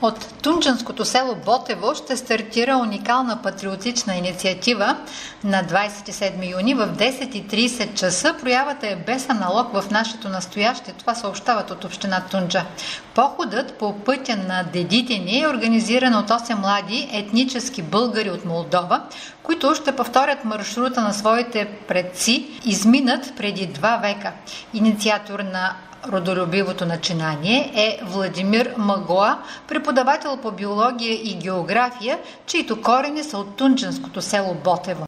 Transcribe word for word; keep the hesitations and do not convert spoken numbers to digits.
От тунджанското село Ботево ще стартира уникална патриотична инициатива на двадесет и седми юни в десет и тридесет часа. Проявата е без аналог в нашето настояще. Това съобщават от община Тунджа. Походът по пътя на дедите ни е организиран от осем млади етнически българи от Молдова, които ще повторят маршрута на своите предци, изминат преди два века. Инициатор на родолюбивото начинание е Владимир Магоа, преподавател по биология и география, чието корени са от тунджанското село Ботево.